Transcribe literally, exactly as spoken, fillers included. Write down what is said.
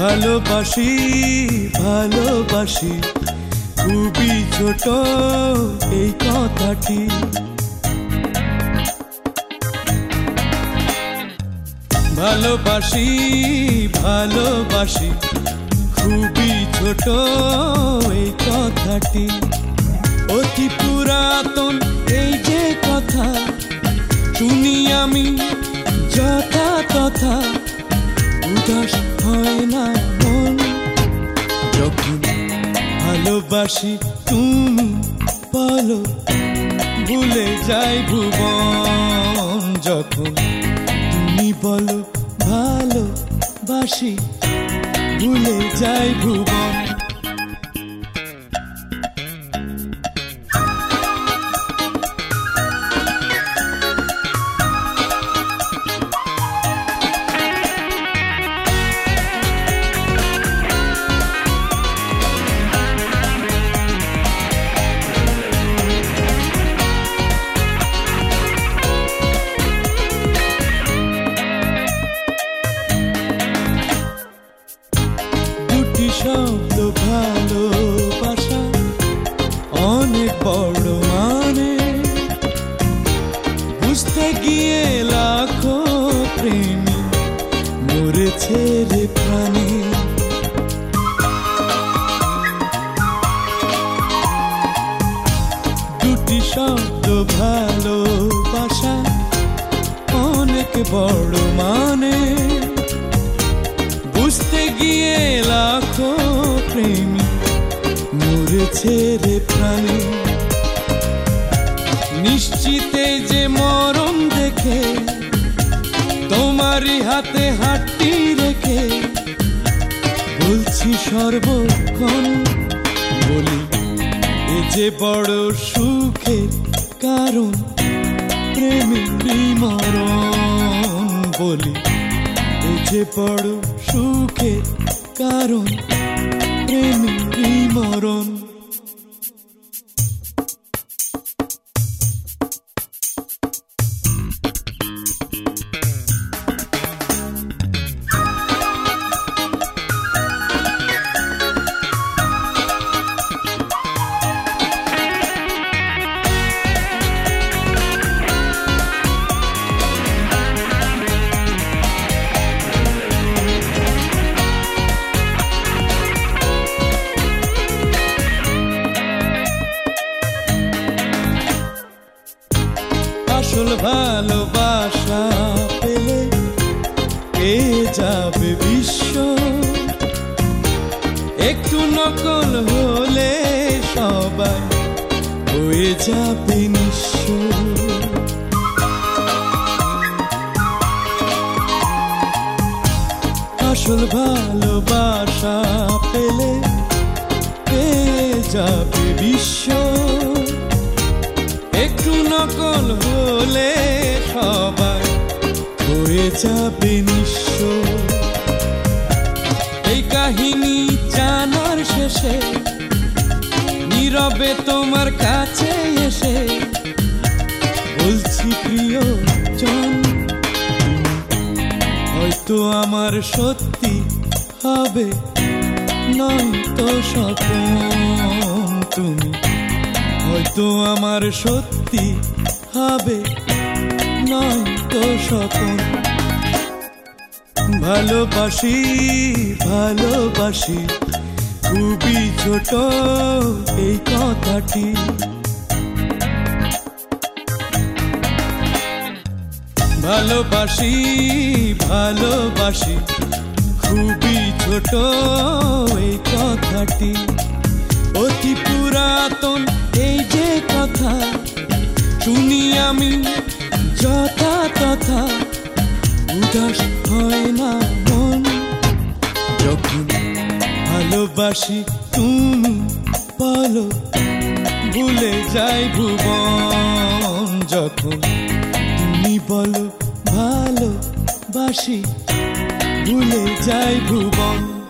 ভালোবাসি ভালোবাসি খুবই ছোট এই কথাটি। ভালোবাসি ভালোবাসি খুবই ছোট এই কথাটি। অতি পুরাতন এই যে কথা শুনি আমি যথা তথা, উদাস হয় না মন যখন ভালোবাসি তুমি বলো, ভুলে যাই ভুবন যখন তুমি বলো ভালোবাসি, ভুলে যাই ভুবন। শব্দ ভালোবাসা অনেক বড় মানে, বুঝতে গিয়ে লাখো প্রেমী মরেছে রে প্রাণে। দুটি শব্দ ভালোবাসা অনেক বড় মানে, বুঝতে গিয়ে লাখো প্রেমী মরেছে রে প্রাণে। নিশ্চিতে যে মরণ দেখে তোমারই হাতে হাতটি রেখে বলছি সর্বক্ষণ, বলি এ যে বড় সুখের কারণ প্রেমেরই মরণ, বলি এ যে বড় সুখের কারণ প্রেমেরই মরণ। আসল ভালোবাসা পেলে পেয়ে যাবে বিশ্ব, একটু নকল হলে সবাই হয়ে যাবে নিঃস্ব। আসল ভালোবাসা পেলে পেয়ে যাবে বিশ্ব, একটু নকল হলে সবাই হয়ে যাবে নিঃস্ব। এই কাহিনী জানার শেষে নীরবে তোমার কাছে এসে বলছি প্রিয়জন, হয়তো আমার সত্যি হবে নয়তো স্বপ্ন, তুমি হয়তো আমার সত্যি হবে নয়তো স্বপ্ন। ভালোবাসি ভালোবাসি খুবই ছোট এই কথাটি। ভালোবাসি ভালোবাসি খুবই ছোট এই কথাটি। অতি পুরাতন এই যে কথা শুনি আমি যথা তথা, উদাস হয় না মন যখন ভালোবাসি তুমি বলো, ভুলে যাই ভুবন যখন তুমি বলো ভালোবাসি, ভুলে যাই ভুবন।